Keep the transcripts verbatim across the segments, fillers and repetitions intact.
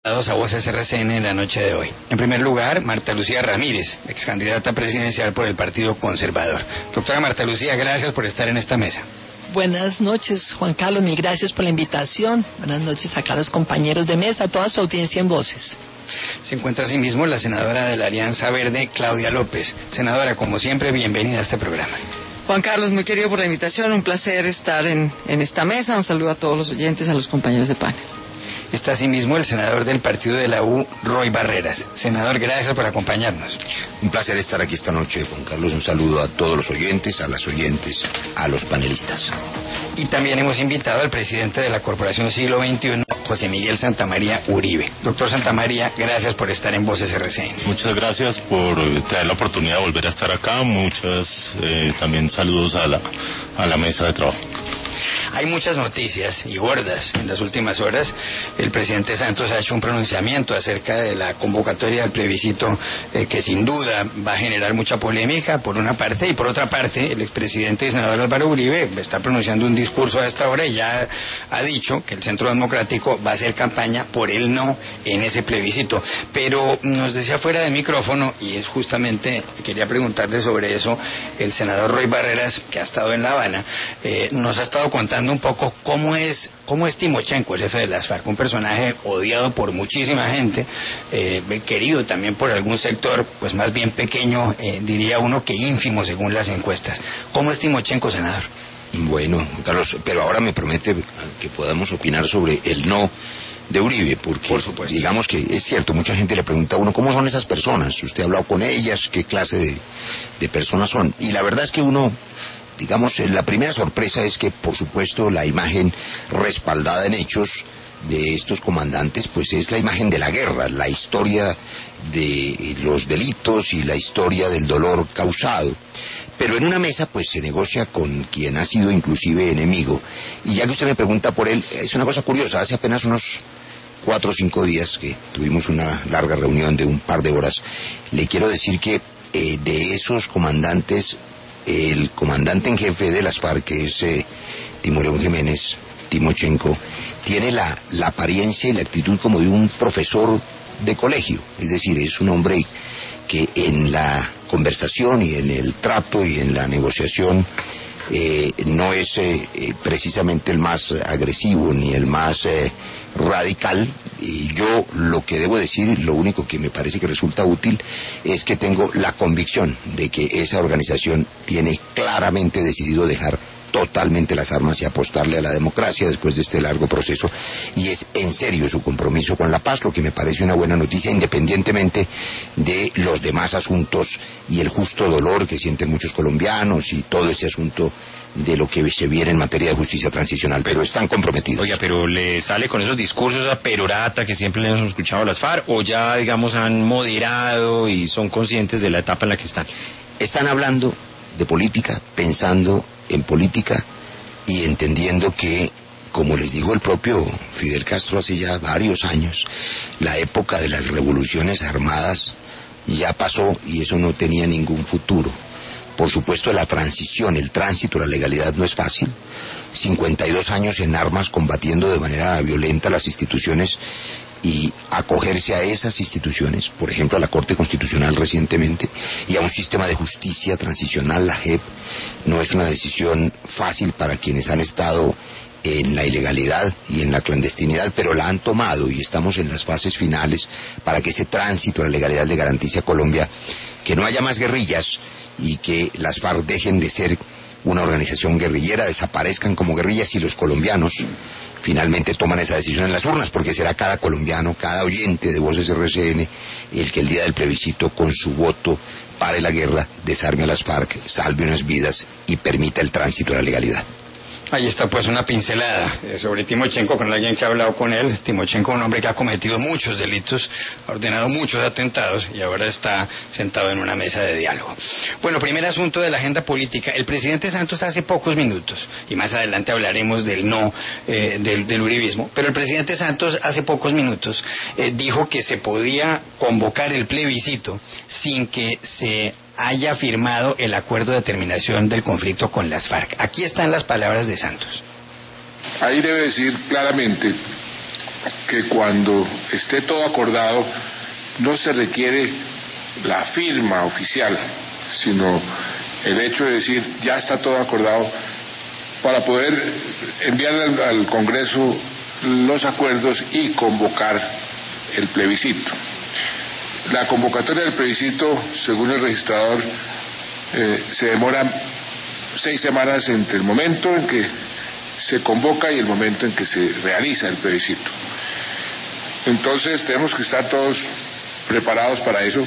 a Voces R C N en la noche de hoy. En primer lugar, Marta Lucía Ramírez, ex candidata presidencial por el Partido Conservador. Doctora Marta Lucía, gracias por estar en esta mesa. Buenas noches, Juan Carlos, mil gracias por la invitación. Buenas noches acá a los compañeros de mesa, a toda su audiencia en Voces. Se encuentra asimismo la senadora de la Alianza Verde, Claudia López. Senadora, como siempre, bienvenida a este programa. Juan Carlos, muy querido por la invitación, un placer estar en, en esta mesa. Un saludo a todos los oyentes, a los compañeros de panel. Está asimismo el senador del partido de la U, Roy Barreras. Senador, gracias por acompañarnos. Un placer estar aquí esta noche, Juan Carlos. Un saludo a todos los oyentes, a las oyentes, a los panelistas. Y también hemos invitado al presidente de la Corporación Siglo veintiuno, José Miguel Santamaría Uribe. Doctor Santamaría, gracias por estar en Voces R C N. Muchas gracias por traer la oportunidad de volver a estar acá. Muchas eh, también saludos a la, a la mesa de trabajo. Hay muchas noticias y gordas en las últimas horas. El presidente Santos ha hecho un pronunciamiento acerca de la convocatoria del plebiscito eh, que sin duda va a generar mucha polémica por una parte, y por otra parte el expresidente y senador Álvaro Uribe está pronunciando un discurso a esta hora y ya ha dicho que el Centro Democrático va a hacer campaña por el no en ese plebiscito. Pero nos decía fuera de micrófono, y es justamente, quería preguntarle sobre eso, el senador Roy Barreras, que ha estado en La Habana, eh, nos ha estado contando un poco cómo es cómo es Timochenko, el jefe de las FARC, un personaje odiado por muchísima gente, eh, querido también por algún sector, pues más bien pequeño, eh, diría uno que ínfimo según las encuestas. ¿Cómo es Timochenko, senador? Bueno, Carlos, pero ahora me promete que podamos opinar sobre el no de Uribe, porque por supuesto, digamos que es cierto, mucha gente le pregunta a uno, ¿cómo son esas personas? ¿Usted ha hablado con ellas? ¿Qué clase de, de personas son? Y la verdad es que uno... Digamos, la primera sorpresa es que, por supuesto, la imagen respaldada en hechos de estos comandantes, pues es la imagen de la guerra, la historia de los delitos y la historia del dolor causado. Pero en una mesa, pues se negocia con quien ha sido inclusive enemigo. Y ya que usted me pregunta por él, es una cosa curiosa, hace apenas unos cuatro o cinco días que tuvimos una larga reunión de un par de horas, le quiero decir que eh, de esos comandantes, el comandante en jefe de las FARC, que es eh, Timoleón Jiménez, Timochenko, tiene la, la apariencia y la actitud como de un profesor de colegio. Es decir, es un hombre que en la conversación y en el trato y en la negociación eh, no es eh, precisamente el más agresivo ni el más eh, radical. Y yo lo que debo decir, lo único que me parece que resulta útil, es que tengo la convicción de que esa organización tiene claramente decidido dejar totalmente las armas y apostarle a la democracia después de este largo proceso, y es en serio su compromiso con la paz, lo que me parece una buena noticia, independientemente de los demás asuntos y el justo dolor que sienten muchos colombianos y todo este asunto de lo que se viene en materia de justicia transicional, pero están comprometidos. Oiga, pero ¿le sale con esos discursos a perorata que siempre le hemos escuchado a las FARC, o ya, digamos, han moderado y son conscientes de la etapa en la que están? Están hablando de política, pensando en política y entendiendo que, como les dijo el propio Fidel Castro hace ya varios años, la época de las revoluciones armadas ya pasó y eso no tenía ningún futuro. Por supuesto, la transición, el tránsito, la legalidad no es fácil. cincuenta y dos años en armas combatiendo de manera violenta las instituciones, y acogerse a esas instituciones, por ejemplo a la Corte Constitucional recientemente, y a un sistema de justicia transicional, la J E P, no es una decisión fácil para quienes han estado en la ilegalidad y en la clandestinidad, pero la han tomado y estamos en las fases finales para que ese tránsito a la legalidad le garantice a Colombia que no haya más guerrillas y que las FARC dejen de ser una organización guerrillera, desaparezcan como guerrillas, y los colombianos finalmente toman esa decisión en las urnas, porque será cada colombiano, cada oyente de Voces R C N, el que el día del plebiscito con su voto pare la guerra, desarme a las FARC, salve unas vidas y permita el tránsito a la legalidad. Ahí está pues una pincelada eh, sobre Timochenko con alguien que ha hablado con él. Timochenko, un hombre que ha cometido muchos delitos, ha ordenado muchos atentados y ahora está sentado en una mesa de diálogo. Bueno, primer asunto de la agenda política. El presidente Santos hace pocos minutos, y más adelante hablaremos del no, eh, del, del uribismo, pero el presidente Santos hace pocos minutos eh, dijo que se podía convocar el plebiscito sin que se haya firmado el acuerdo de terminación del conflicto con las FARC. Aquí están las palabras de Santos. Ahí debe decir claramente que cuando esté todo acordado no se requiere la firma oficial, sino el hecho de decir ya está todo acordado para poder enviar al, al Congreso los acuerdos y convocar el plebiscito. La convocatoria del plebiscito, según el registrador, eh, se demora seis semanas entre el momento en que se convoca y el momento en que se realiza el plebiscito. Entonces tenemos que estar todos preparados para eso.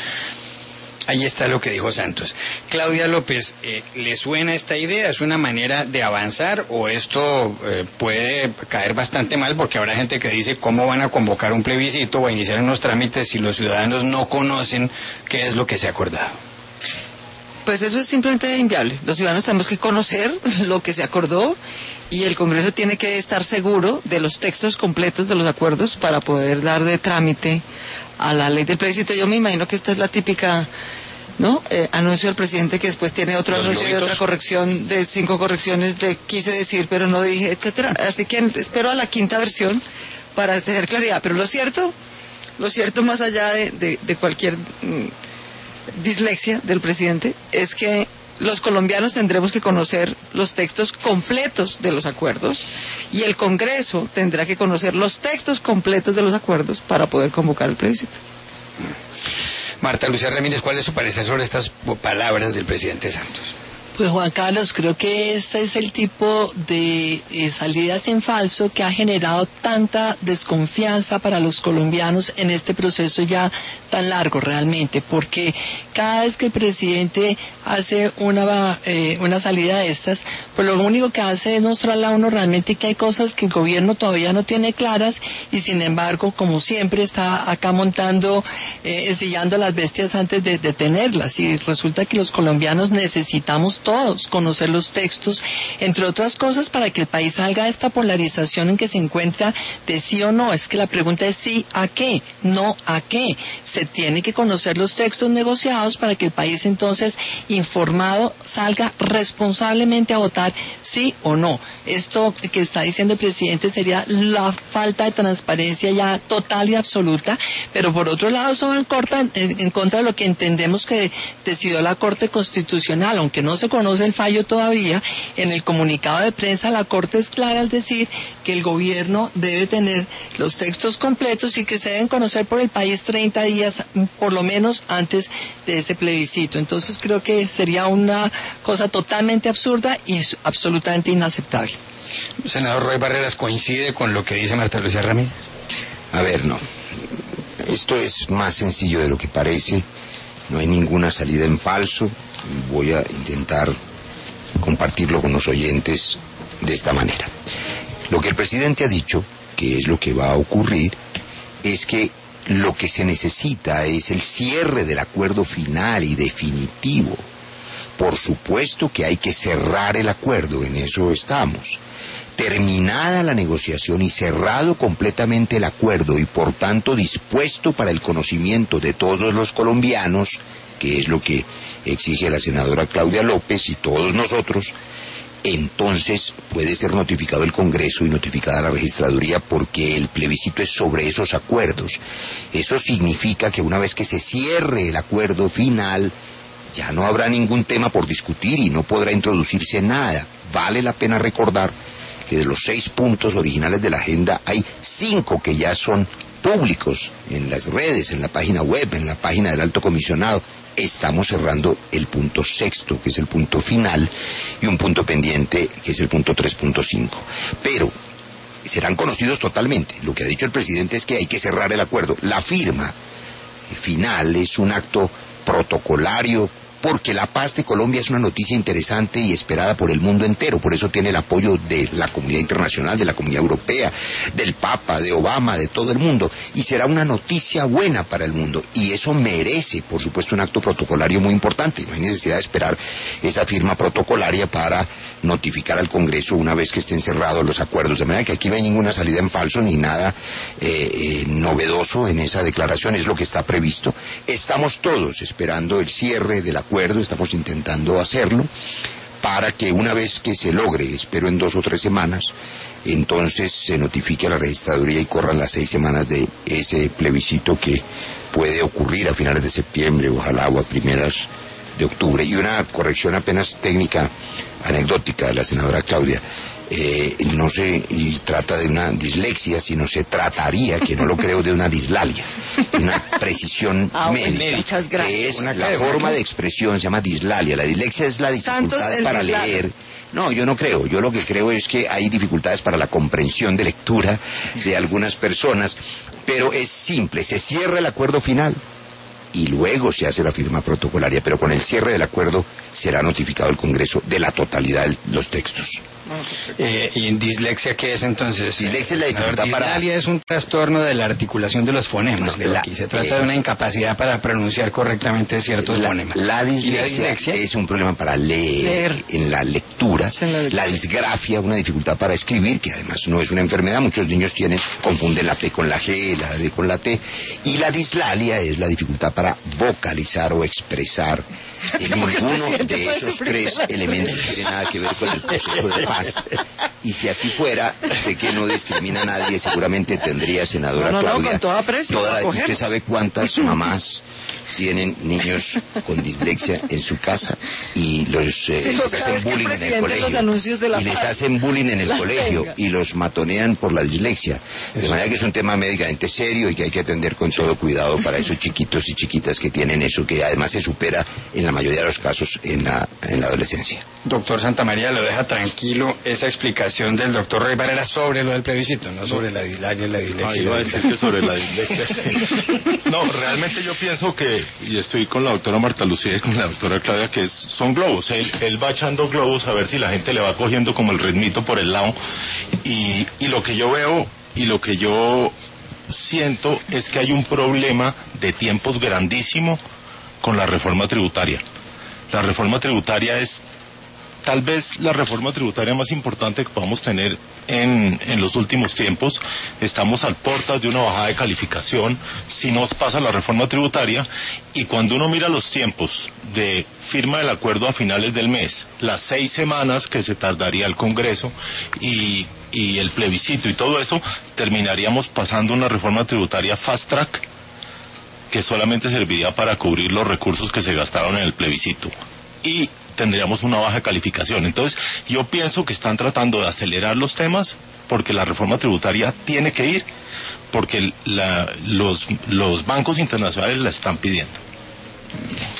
Ahí está lo que dijo Santos. Claudia López, eh, ¿le suena esta idea? ¿Es una manera de avanzar o esto eh, puede caer bastante mal? Porque habrá gente que dice, ¿cómo van a convocar un plebiscito o a iniciar unos trámites si los ciudadanos no conocen qué es lo que se ha acordado? Pues eso es simplemente inviable. Los ciudadanos tenemos que conocer lo que se acordó y el Congreso tiene que estar seguro de los textos completos de los acuerdos para poder dar de trámite a la ley del plebiscito. Yo me imagino que esta es la típica, ¿no? Eh, anuncio del presidente que después tiene otro Los anuncio lobitos. de otra corrección, de cinco correcciones de quise decir pero no dije, etcétera. Así que espero a la quinta versión para tener claridad. Pero lo cierto, lo cierto más allá de, de, de cualquier mm, dislexia del presidente es que los colombianos tendremos que conocer los textos completos de los acuerdos y el Congreso tendrá que conocer los textos completos de los acuerdos para poder convocar el plebiscito. Marta Lucía Ramírez, ¿cuál es su parecer sobre estas palabras del presidente Santos? Pues Juan Carlos, creo que este es el tipo de eh, salidas en falso que ha generado tanta desconfianza para los colombianos en este proceso ya tan largo realmente, porque cada vez que el presidente hace una eh, una salida de estas, pues lo único que hace es mostrarle a uno realmente que hay cosas que el gobierno todavía no tiene claras y sin embargo, como siempre, está acá montando, eh, ensillando las bestias antes de, de tenerlas, y resulta que los colombianos necesitamos todos conocer los textos, entre otras cosas, para que el país salga de esta polarización en que se encuentra de sí o no. Es que la pregunta es sí a qué, no a qué. Se tiene que conocer los textos negociados para que el país entonces, informado, salga responsablemente a votar sí o no. Esto que está diciendo el presidente sería la falta de transparencia ya total y absoluta, pero por otro lado eso va en, corta, en, en contra de lo que entendemos que decidió la Corte Constitucional, aunque no se conoce el fallo todavía. En el comunicado de prensa la Corte es clara al decir que el gobierno debe tener los textos completos y que se deben conocer por el país treinta días por lo menos antes de ese plebiscito. Entonces creo que sería una cosa totalmente absurda y absolutamente inaceptable. Senador Roy Barreras, ¿coincide con lo que dice Marta Lucía Ramírez? A ver, no. Esto es más sencillo de lo que parece. No hay ninguna salida en falso. Voy a intentar compartirlo con los oyentes de esta manera. Lo que el presidente ha dicho, que es lo que va a ocurrir, es que lo que se necesita es el cierre del acuerdo final y definitivo. Por supuesto que hay que cerrar el acuerdo, en eso estamos. Terminada la negociación y cerrado completamente el acuerdo y por tanto dispuesto para el conocimiento de todos los colombianos, que es lo que exige la senadora Claudia López y todos nosotros, entonces puede ser notificado el Congreso y notificada la registraduría, porque el plebiscito es sobre esos acuerdos. Eso significa que una vez que se cierre el acuerdo final, ya no habrá ningún tema por discutir y no podrá introducirse nada. Vale la pena recordar que de los seis puntos originales de la agenda hay cinco que ya son públicos en las redes, en la página web, en la página del Alto Comisionado. Estamos cerrando el punto sexto, que es el punto final, y un punto pendiente, que es el punto tres punto cinco. Pero serán conocidos totalmente. Lo que ha dicho el presidente es que hay que cerrar el acuerdo. La firma final es un acto protocolario, porque la paz de Colombia es una noticia interesante y esperada por el mundo entero. Por eso tiene el apoyo de la comunidad internacional, de la comunidad europea, del Papa, de Obama, de todo el mundo. Y será una noticia buena para el mundo. Y eso merece, por supuesto, un acto protocolario muy importante. No hay necesidad de esperar esa firma protocolaria para notificar al Congreso una vez que estén cerrados los acuerdos. De manera que aquí no hay ninguna salida en falso ni nada eh, eh, novedoso en esa declaración. Es lo que está previsto. Estamos todos esperando el cierre del acuerdo. Estamos intentando hacerlo para que una vez que se logre, espero en dos o tres semanas, entonces se notifique a la registraduría y corran las seis semanas de ese plebiscito que puede ocurrir a finales de septiembre, ojalá, o a primeras de octubre. Y una corrección apenas técnica, anecdótica, de la senadora Claudia. Eh, no se y trata de una dislexia, sino se trataría, que no lo creo, de una dislalia, una precisión ah, médica, muchas gracias. que es una la forma de expresión, se llama dislalia. La dislexia es la dificultad para leer. No, yo no creo. Yo lo que creo es que hay dificultades para la comprensión de lectura de algunas personas, pero es simple, se cierra el acuerdo final y luego se hace la firma protocolaria, pero con el cierre del acuerdo será notificado el Congreso de la totalidad de los textos. Eh, ¿Y en dislexia qué es entonces? Dislexia es la dificultad para... Dislalia es un trastorno de la articulación de los fonemas. No, la, aquí se trata eh, de una incapacidad para pronunciar correctamente ciertos la, fonemas. La dislexia, la dislexia es un problema para leer, leer. en la lectura. En la, la disgrafia, una dificultad para escribir, que además no es una enfermedad. Muchos niños tienen, confunden la P con la G, la D con la T. Y la dislalia es la dificultad para vocalizar o expresar. En ninguno de esos tres elementos tiene nada que ver con el proceso de paz. Y si así fuera, de que no discrimina a nadie, seguramente tendría, senadora no, no, Claudia, no, con todo aprecio, toda la, usted sabe cuántas mamás tienen niños con dislexia en su casa y los, eh, sí, les hacen bullying en el colegio los anuncios de la y les paz, hacen bullying en el colegio tenga. Y los matonean por la dislexia, de manera que es un tema médicamente serio y que hay que atender con todo cuidado para esos chiquitos y chiquitas que tienen eso, que además se supera en la mayoría de los casos en la, en la adolescencia. Doctor Santamaría, lo deja tranquilo esa explicación del doctor Roy Barrera sobre lo del plebiscito, no sobre la dislalia y la dislexia. Ah, iba a decir que sobre la dislexia, sí. No, realmente yo pienso que, y estoy con la doctora Marta Lucía y con la doctora Claudia, que es, son globos. Él, él va echando globos a ver si la gente le va cogiendo como el ritmito por el lado. Y, y lo que yo veo y lo que yo siento es que hay un problema de tiempos grandísimo con la reforma tributaria. La reforma tributaria es tal vez la reforma tributaria más importante que podamos tener en, en los últimos tiempos. Estamos a puertas de una bajada de calificación si nos pasa la reforma tributaria, y cuando uno mira los tiempos de firma del acuerdo a finales del mes, las seis semanas que se tardaría el Congreso y, y el plebiscito y todo eso, terminaríamos pasando una reforma tributaria fast track que solamente serviría para cubrir los recursos que se gastaron en el plebiscito. Y tendríamos una baja calificación. Entonces, yo pienso que están tratando de acelerar los temas porque la reforma tributaria tiene que ir, porque la, los, los bancos internacionales la están pidiendo.